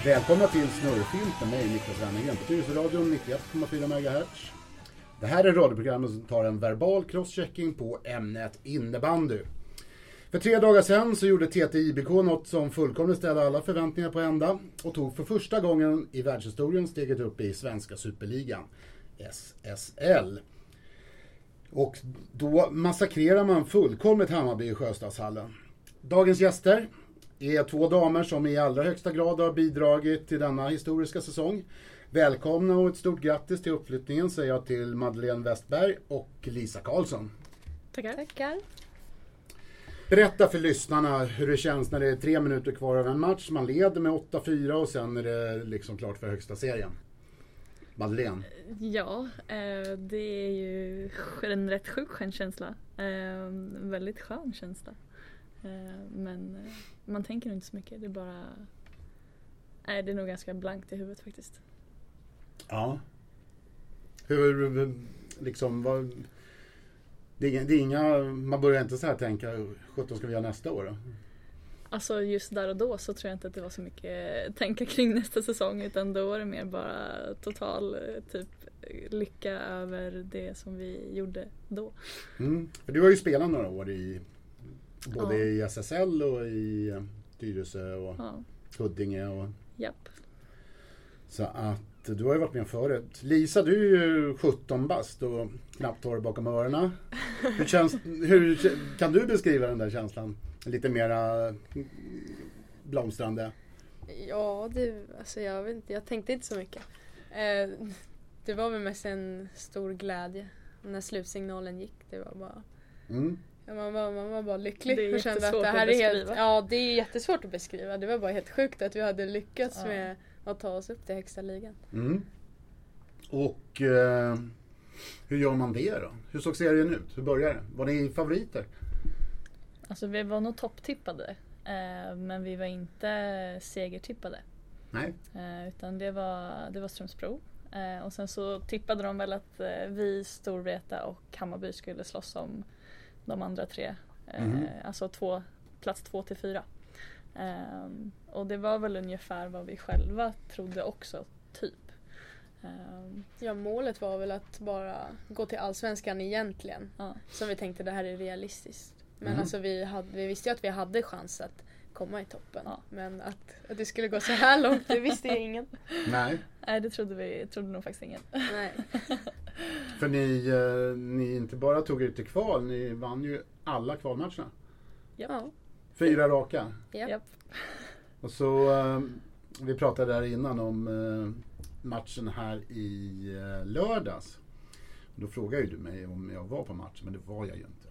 Välkomna till Snurrfilm med mig, Niklas Wennergren på Tyresöradion 91,4 MHz. Det här är radioprogrammet som tar en verbal crosschecking på ämnet innebandy. För 3 dagar sedan så gjorde TT-IBK något som fullkomligt ställde alla förväntningar på ända och tog för första gången i världshistorien steget upp i svenska superligan, SSL. Och då massakrerar man fullkomligt Hammarby i Sjöstadshallen. Dagens gäster är 2 damer som i allra högsta grad har bidragit till denna historiska säsong. Välkomna och ett stort grattis till uppflyttningen säger jag till Madeleine Westberg och Lisa Karlsson. Tackar. Berätta för lyssnarna hur det känns när det är 3 minuter kvar av en match. Man leder med 8-4 och sen är det liksom klart för högsta serien. Madeleine. Ja, det är ju en rätt sjuk känsla. En väldigt skön känsla. Men man tänker inte så mycket. Det är bara... Nej, det är nog ganska blankt i huvudet faktiskt. Ja. Hur liksom... Det är inga... Man börjar inte så här tänka 17 ska vi göra nästa år då? Alltså just där och då så tror jag inte att det var så mycket tänka kring nästa säsong, utan då var det mer bara total typ lycka över det som vi gjorde då. För du har ju spelat några år i både i SSL och i Tyresö och Huddinge och... Japp. Så att du har ju varit med förut. Lisa, du är ju 17 bast och knappt hår bakom öronen. Hur kan du beskriva den där känslan? Lite mera blomstrande. Ja, alltså jag vet inte, jag tänkte inte så mycket. Det var väl mest en stor glädje när slutsignalen gick. Det var bara... Man var bara lycklig. Det är kände att det här är helt, ja, det är jättesvårt att beskriva. Det var bara helt sjukt att vi hade lyckats med att ta oss upp till högsta ligan. Och hur gör man det då? Hur såg serien ut? Hur började det? Var ni favoriter? Alltså vi var nog topptippade. Men vi var inte segertippade. Nej. Utan det var Strömsbro. Och sen så tippade de väl att vi, Storvreta och Hammarby skulle slåss om de andra 3. Alltså plats 2-4. Och det var väl ungefär vad vi själva trodde också, typ. Ja, målet var väl att bara gå till allsvenskan egentligen. Så vi tänkte det här är realistiskt. Men alltså vi visste ju att vi hade chans att komma i toppen. Men att det skulle gå så här långt, det visste ju ingen. Nej. Nej, det trodde nog faktiskt ingen. Nej. För ni inte bara tog ut till kval, ni vann ju alla kvalmatcherna. Ja. 4 raka. Japp. Och så, vi pratade där innan om matchen här i lördags. Då frågade ju du mig om jag var på matchen, men det var jag ju inte.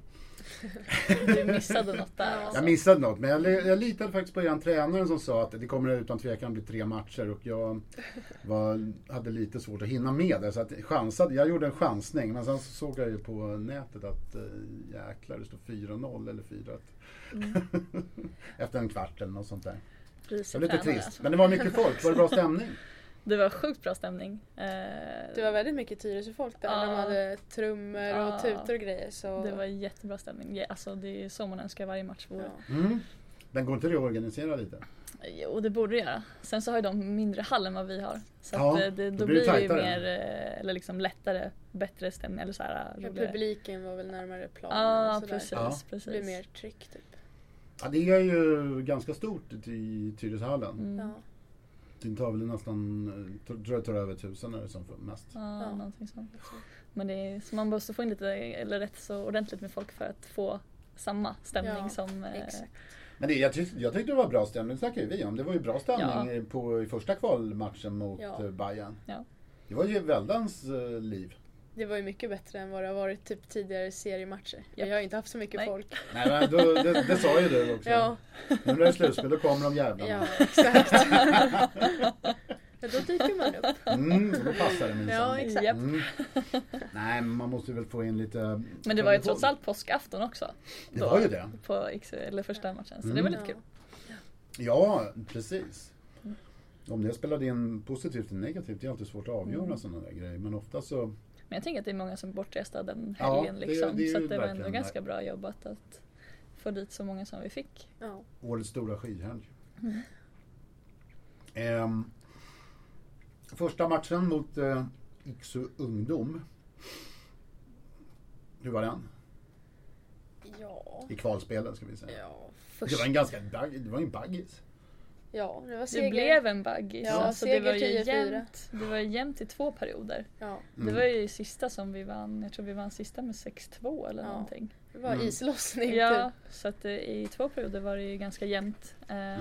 Du missade något där. Alltså. Jag missade något, men jag litade faktiskt på en tränare som sa att det kommer utan tvekan bli 3 matcher och jag hade lite svårt att hinna med det, så att jag gjorde en chansning, men sen så såg jag ju på nätet att jäklar, det står 4-0 eller 4-1 efter en kvart eller något sånt där. Det var lite trist, alltså. Men det var mycket folk. Var det bra stämning? Det var sjukt bra stämning. Det var väldigt mycket Tyresö-folk där. De hade trummor och tutor och grejer. Så... Det var jättebra stämning. Alltså, det är så man önskar varje match vore. Den går inte att organisera lite? Jo, det borde göra. Sen så har ju de mindre hall än vad vi har. Så att då blir det ju mer eller liksom lättare, bättre stämning. Eller så här, publiken var väl närmare planen. Precis. Det blir mer tryck typ. Ja, det är ju ganska stort i Tyresöhallen. Det tar väl nästan, tror jag tar över 1000 är det som mest. Någonting sånt. Men så man måste få in lite, eller rätt så ordentligt med folk för att få samma stämning som... Men jag tyckte det var bra stämning, det snackade vi om. Det var ju bra stämning i första kvalmatchen mot Bayern. Ja. Det var ju väldans liv. Det var ju mycket bättre än vad det har varit typ tidigare seriematcher. Jag har inte haft så mycket folk. Nej, men det sa ju du också. Ja. Nu när det är slutspel, då kommer de jävlarna. Ja, exakt. Ja, då dyker man upp. Då passar det minsann. Ja, exakt. Nej, men man måste väl få in lite... Men det var ju trots allt påskafton också. Det var ju det. På eller första matchen, så det var lite kul. Ja, precis. Om det spelade in positivt eller negativt, det är alltid svårt att avgöra sådana där grejer. Men ofta så... Men jag tänker att det är många som är bortresta den helgen. Det så att det var ändå ganska bra jobbat att få dit så många som vi fick. Årets stora skidhelg. Första matchen mot Iksu Ungdom. Hur var den? Ja. I kvalspelen ska vi säga. Ja, Det var en baggis. Ja, det var seger. Det blev en baggis. Ja, alltså, seger det var ju 10-4. jämnt. Det var jämnt i 2 perioder. Ja. Det var ju sista som vi vann. Jag tror vi vann sista med 6-2 eller någonting. Det var islossning Ja, typ. så att i 2 perioder var det ju ganska jämnt.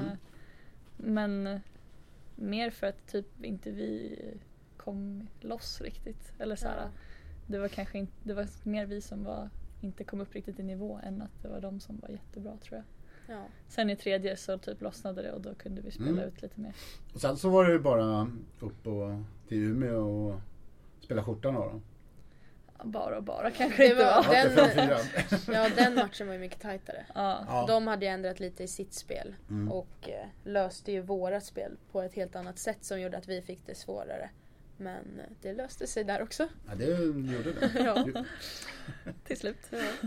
Men mer för att typ inte vi kom loss riktigt. Eller så här, det var kanske inte, det var mer vi som inte kom upp riktigt i nivå än att det var de som var jättebra, tror jag. Ja. Sen i tredje så typ lossnade det och då kunde vi spela ut lite mer. Och sen så var det ju bara upp till Umeå och spela skjortan då. Bara kanske inte var. Den matchen var ju mycket tajtare. Ja. De hade ju ändrat lite i sitt spel och löste ju vårat spel på ett helt annat sätt som gjorde att vi fick det svårare. Men det löste sig där också. Ja, det gjorde det. Ja. Till slut. Ja.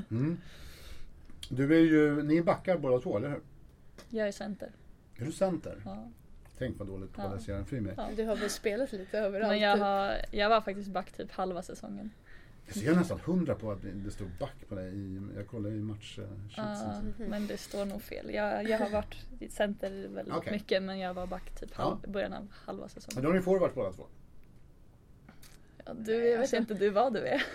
Ni backar båda två, eller hur? Jag är center. Är du center? Ja. Tänk vad dåligt på det serien för mig. Ja. Du har väl spelat lite överallt? Men jag var faktiskt back typ halva säsongen. Jag ser nästan 100 på att det stod back på dig. Jag kollar i match. Men det står nog fel. Jag har varit i center väldigt mycket, men jag var back typ början av halva säsongen. Men då har ni forward båda två? Ja, jag vet inte du vad du är.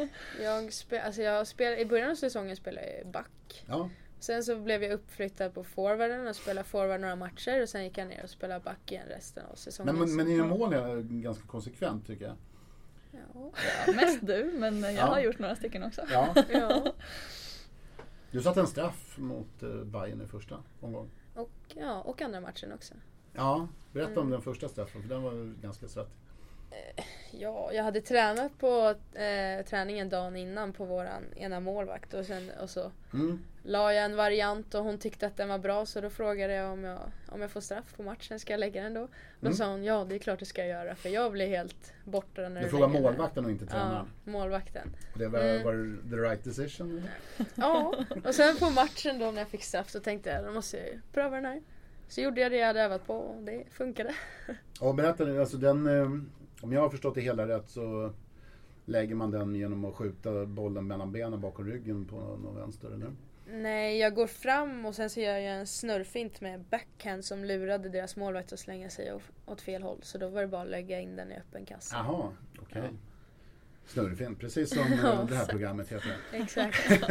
I början av säsongen spelade jag back. Ja. Sen så blev jag uppflyttad på forwarden och spelade forward några matcher och sen gick jag ner och spelade back igen resten av säsongen. Men i mål är ganska konsekvent, tycker jag. Ja, mest du, men jag har gjort några stycken också. Ja. Du satte en straff mot Bayern i första omgång. Och andra matchen också. Ja, berätta om den första straffen, för den var ganska svettig. Ja, jag hade tränat på träningen dagen innan på våran ena målvakt och så la jag en variant och hon tyckte att den var bra, så då frågade jag om jag får straff på matchen, ska jag lägga den då? Då sa hon, ja det är klart det ska jag göra, för jag blir helt borta när du frågade målvakten och inte tränaren? Ja, målvakten. Det var the right decision? Eller? Ja, och sen på matchen då när jag fick straff så tänkte jag, då måste jag pröva den här. Så gjorde jag det jag hade övat på och det funkade. Och berätta nu, alltså om jag har förstått det hela rätt så lägger man den genom att skjuta bollen mellan benen bakom ryggen på någon vänster, eller? Nej, jag går fram och sen så gör jag en snurrfint med backhand som lurade deras målvakt att slänga sig åt fel håll. Så då var det bara att lägga in den i öppen kassa. Jaha, okej. Ja. Snurrfint, precis som det här programmet heter. Exakt.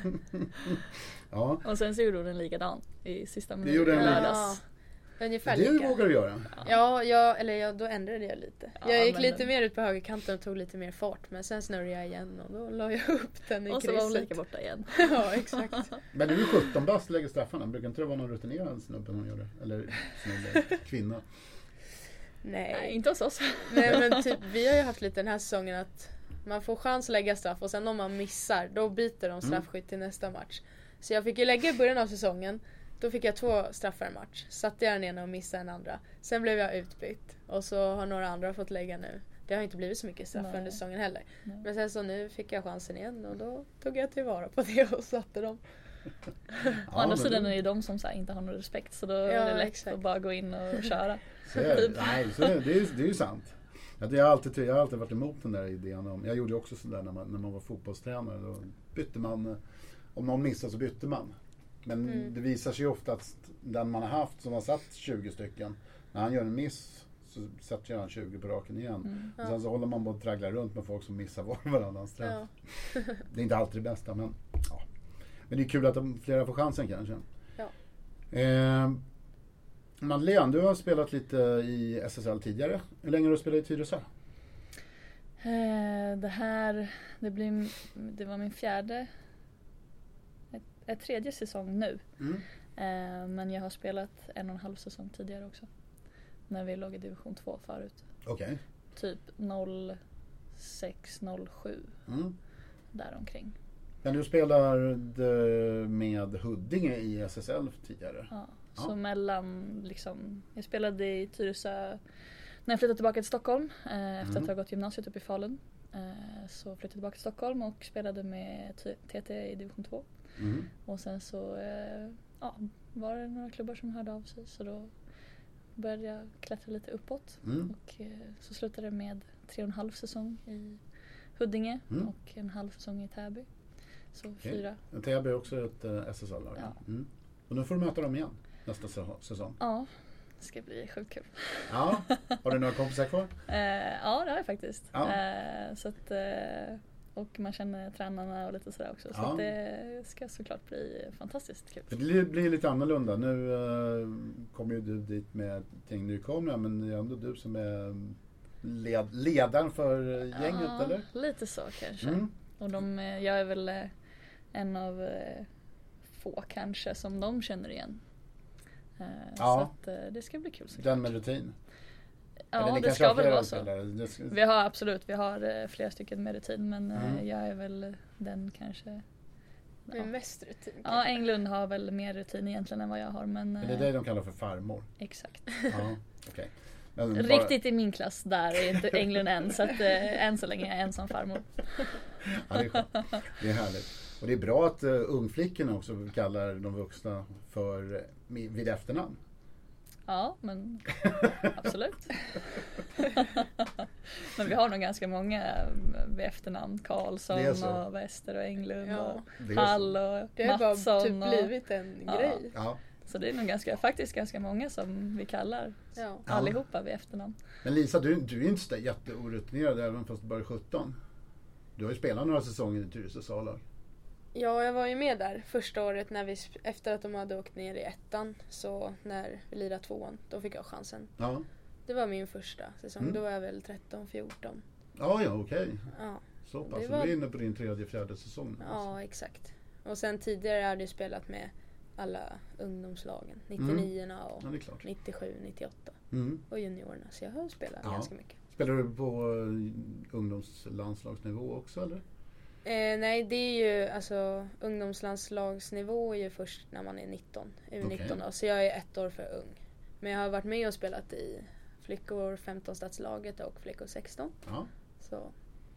Ja. Och sen så gjorde hon en likadan i sista minuten. Det gjorde en likadan. Ungefär det lika. vågar du göra? Ja, då ändrade jag lite. Jag gick lite mer ut på högerkanten och tog lite mer fart. Men sen snurrade jag igen och då la jag upp den i krysset. Och så var hon lika borta igen. Ja, exakt. Men nu är 17 bast lägger straffarna. Brukar inte det vara någon rutinerad snubbe hon gör det? Eller snubbe, kvinna? Nej, inte hos oss. Nej, men typ, vi har ju haft lite den här säsongen att man får chans att lägga straff och sen om man missar, då byter de straffskytt till nästa match. Så jag fick ju lägga i början av säsongen. Då fick jag 2 straffar i match. Satte jag den ena och missade den andra. Sen blev jag utbytt. Och så har några andra fått lägga nu. Det har inte blivit så mycket straff under säsongen heller. Nej. Men sen så nu fick jag chansen igen. Och då tog jag tillvara på det och satte dem. Å andra sidan är det de som så här, inte har någon respekt. Så då är det lätt att bara gå in och köra. Det är ju sant. Jag har alltid varit emot den där idén. Jag gjorde också sådär när man var fotbollstränare. Då bytte man. Om någon missade så bytte man. Men det visar sig ofta att den man har haft som har satt 20 stycken, när han gör en miss så sätter han 20 på raken igen. Och sen så håller man bara och tragglar runt med folk som missar varandras träff. Det är inte alltid det bästa, men det är kul att flera får chansen kanske. Ja. Madeleine, du har spelat lite i SSL tidigare. Hur länge har du spelat i Tyresö? Det var min fjärde tredje säsong nu. Men jag har spelat 1,5 säsong tidigare också. När vi låg i division 2 förut. Okej. Typ 06-07. Däromkring. Men du spelade med Huddinge i SSL tidigare? Ja, så mellan liksom, jag spelade i Tyresö när jag flyttade tillbaka till Stockholm efter att ha gått gymnasiet upp i Falun. Så flyttade jag tillbaka till Stockholm och spelade med TT i division 2. Och sen så var det några klubbar som hörde av sig, så då började jag klättra lite uppåt. Och så slutade det med 3,5 säsong i Huddinge och en halv säsong i Täby. Så 4. Täby är också ett SSL-lag. Ja. Och nu får du möta dem igen nästa säsong. Ja, det ska bli sjukt kul. Ja, har du några kompisar kvar? Ja, det har jag faktiskt. Ja. Så att, och man känner tränarna och lite sådär också. Så att det ska såklart bli fantastiskt kul. För det blir lite annorlunda. Nu kommer ju du dit med ting nykomna, men det är ändå du som är ledaren för gänget, eller? Lite så kanske. Och jag är väl en av få kanske som de känner igen. Så att det ska bli kul. Den med rutin. Ja, det ska väl vara så. Vi har flera stycken med rutin, men jag är väl den kanske. Med mest rutin. Ja, Englund har väl mer rutin egentligen än vad jag har. Men det är det de kallar för farmor. Exakt. Ja, okej. Riktigt i min klass där är inte Englund än, så att än så länge är jag ensam farmor. Ja, det är skönt. Det är härligt. Och det är bra att ungflickorna också kallar de vuxna för vid efternamn. Ja, men absolut. Men vi har nog ganska många vid efternamn. Karlsson och Wester och Englund och Hall och det har Mattsson. Det har bara blivit en grej. Ja. Så det är nog faktiskt ganska många som vi kallar allihopa vid efternamn. Men Lisa, du är inte så jätteorutinerad även fast du bara är 17. Du har ju spelat några säsonger i Tyresö A-lag. Ja, jag var ju med där första året efter att de hade åkt ner i ettan. Så när vi lirade 2:an, då fick jag chansen. Ja. Det var min första säsong. Då var jag väl 13-14. Ja, okej. Ja. Så pass. Så du är inne på din 3:e-4:e säsong. Ja, exakt. Och sen tidigare hade jag spelat med alla ungdomslagen. 99-orna och 97, 98. Och juniorerna. Så jag har spelat ganska mycket. Spelar du på ungdomslandslagsnivå också, eller? Nej, det är ju ungdomslandslagsnivå är ju först när man är 19. U19 då, så jag är 1 år för ung. Men jag har varit med och spelat i flickor 15 stadslaget och flickor 16. Ja. Så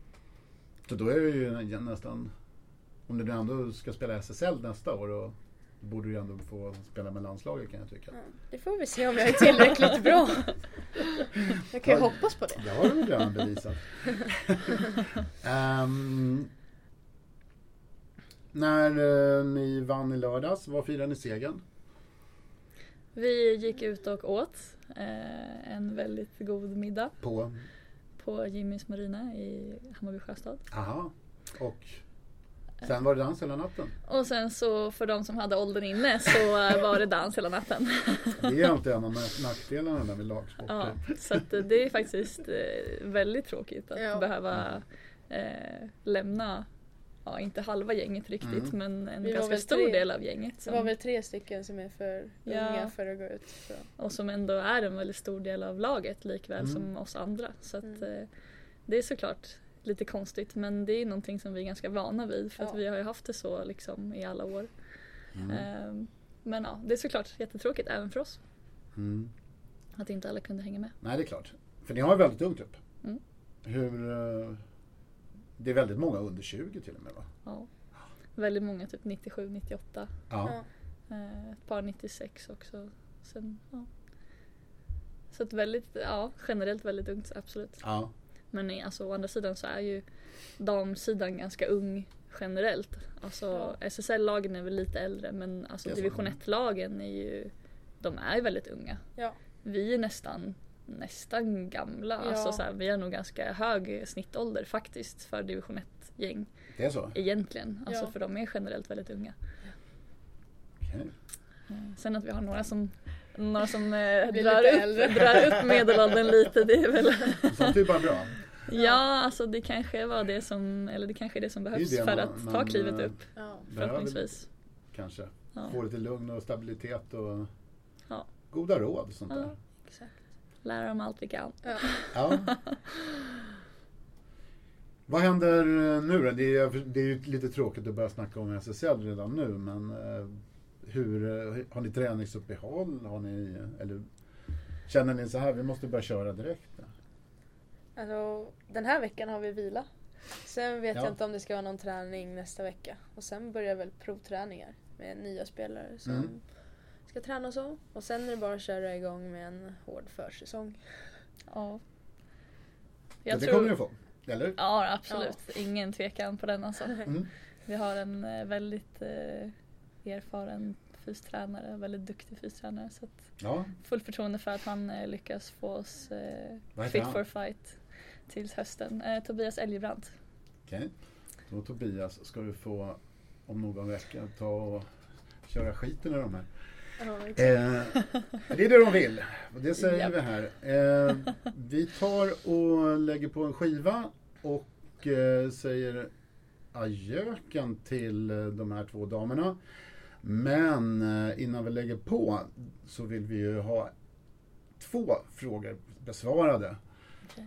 då är det ju nästan, om du ändå ska spela SSL nästa år, då borde du ändå få spela med landslaget, kan jag tycka. Ja, det får vi se om jag är tillräckligt bra. Jag kan ju hoppas på det. Det har du redan bevisat. När ni vann i lördags, vad firade ni segern? Vi gick ut och åt en väldigt god middag. På Jimmys Marina i Hammarby Sjöstad. Aha. Och sen var det dans hela natten. Och sen så för de som hade åldern inne så var det dans hela natten. Det är inte en av nackdelarna där med lagsporter. Ja, så att det är faktiskt väldigt tråkigt att behöva lämna, inte halva gänget riktigt, men en ganska stor del av gänget. Det var väl 3 stycken som är för unga för att gå ut. Så. Och som ändå är en väldigt stor del av laget likväl som oss andra. Så att det är såklart lite konstigt, men det är någonting som vi är ganska vana vid för att vi har ju haft det så liksom i alla år. Men det är såklart jättetråkigt även för oss. Att inte alla kunde hänga med. Nej, det är klart. För ni har en väldigt ung trupp. Det är väldigt många under 20 till och med, va? Ja. Väldigt många, typ 97, 98. Ja. Ett par 96 också. Sen, Så att väldigt, generellt väldigt ungt, absolut. Ja. Men å andra sidan så är ju damsidan ganska ung generellt. Alltså SSL-lagen är väl lite äldre, men alltså division 1-lagen de är väldigt unga. Ja. Vi är nästan gamla. Ja. Alltså så här, vi har nog ganska hög snittålder faktiskt för division 1-gäng. Det är så? Egentligen. Alltså för de är generellt väldigt unga. Okay. Sen att vi har några som drar upp medelåldern lite, det är väl... Sånt är bara bra. Ja, alltså det kanske var det som, eller det kanske är det som behövs för att ta klivet upp. Förhoppningsvis. Kanske. Få lite lugn och stabilitet och goda råd och sånt där. Exakt. Lära dem allt vi kan. Ja. Vad händer nu då? Det är ju lite tråkigt att börja snacka om SSL redan nu, men har ni träningsuppehåll? Eller känner ni så här, vi måste börja köra direkt? Alltså, den här veckan har vi vila. Sen vet jag inte om det ska vara någon träning nästa vecka. Och sen börjar väl provträningar med nya spelare som ska träna och så. Och sen är det bara att köra igång med en hård försäsong. Ja. Det kommer du få, eller? Ja, absolut. Ja. Ingen tvekan på den alltså. Vi har en väldigt erfaren fystränare, väldigt duktig fystränare. Så att fullt förtroende för att han lyckas få oss fit for fight tills hösten. Tobias Elgebrandt. Okej. Då Tobias ska du få om någon vecka ta och köra skiten i de här. Det är det de vill. Och det säger vi här. Vi tar och lägger på en skiva och säger adjöken till de här 2 damerna. Men innan vi lägger på så vill vi ju ha 2 frågor besvarade. Okay.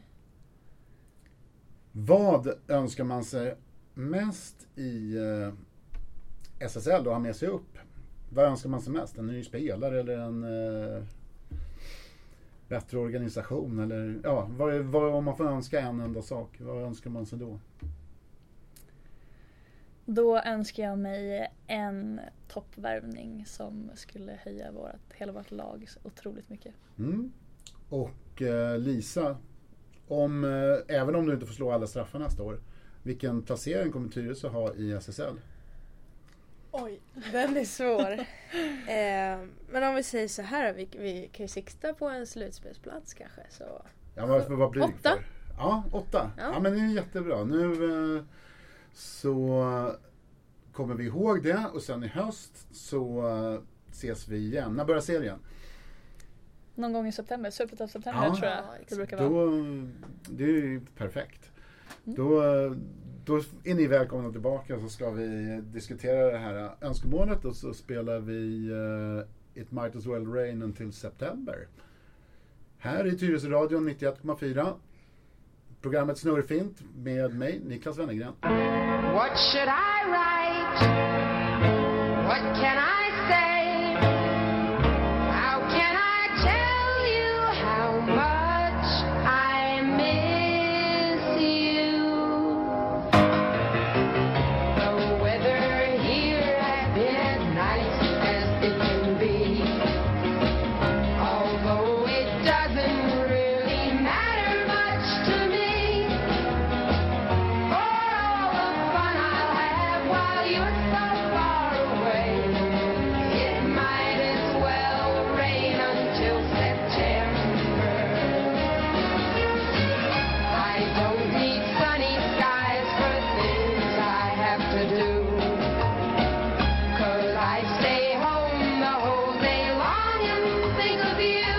Vad önskar man sig mest i SSL då ha med sig upp? Vad önskar man sig mest? En ny spelare eller en bättre organisation? Eller, ja, om man får önska en enda sak, vad önskar man sig då? Då önskar jag mig en toppvärvning som skulle höja hela vårt lag så otroligt mycket. Och Lisa, även om du inte får slå alla straffar nästa år, vilken placering kommer Tyresö ha i SSL? Oj, den är svår. Men om vi säger så här, vi kan ju sikta på en slutspelsplats kanske. Så. Ja, vad blir det 8? För? Ja, 8. Ja, men det är jättebra. Nu så kommer vi ihåg det och sen i höst så ses vi igen. När börjar serien? Någon gång i september, slutet av september tror jag det brukar vara. Det är ju perfekt. Då är ni välkomna tillbaka så ska vi diskutera det här önskemålet och så spelar vi It Might As Well Rain until September. Här i Tyresö radion 91,4. Programmet Snurrfint med mig, Niklas Wennergren. What should I write? What can I say? How can I tell you how much I miss you? The weather here has been nice as it can be. Although it doesn't really matter much to me. For all the fun I'll have while you're so far away. It might as well rain until September. I don't need sunny skies for things I have to do. 'Cause I stay home the whole day long and think of you.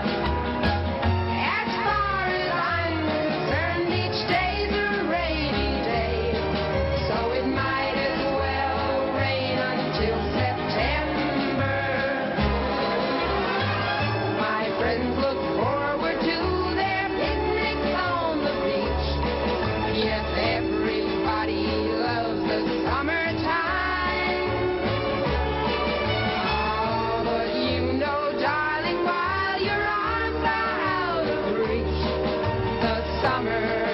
As far as I'm concerned, each day's a rainy day. So it might as well rain until September. My friends look forward to their picnics on the beach. Yes, everybody loves the summertime. Oh, but you know, darling, while your arms are out of reach, the summer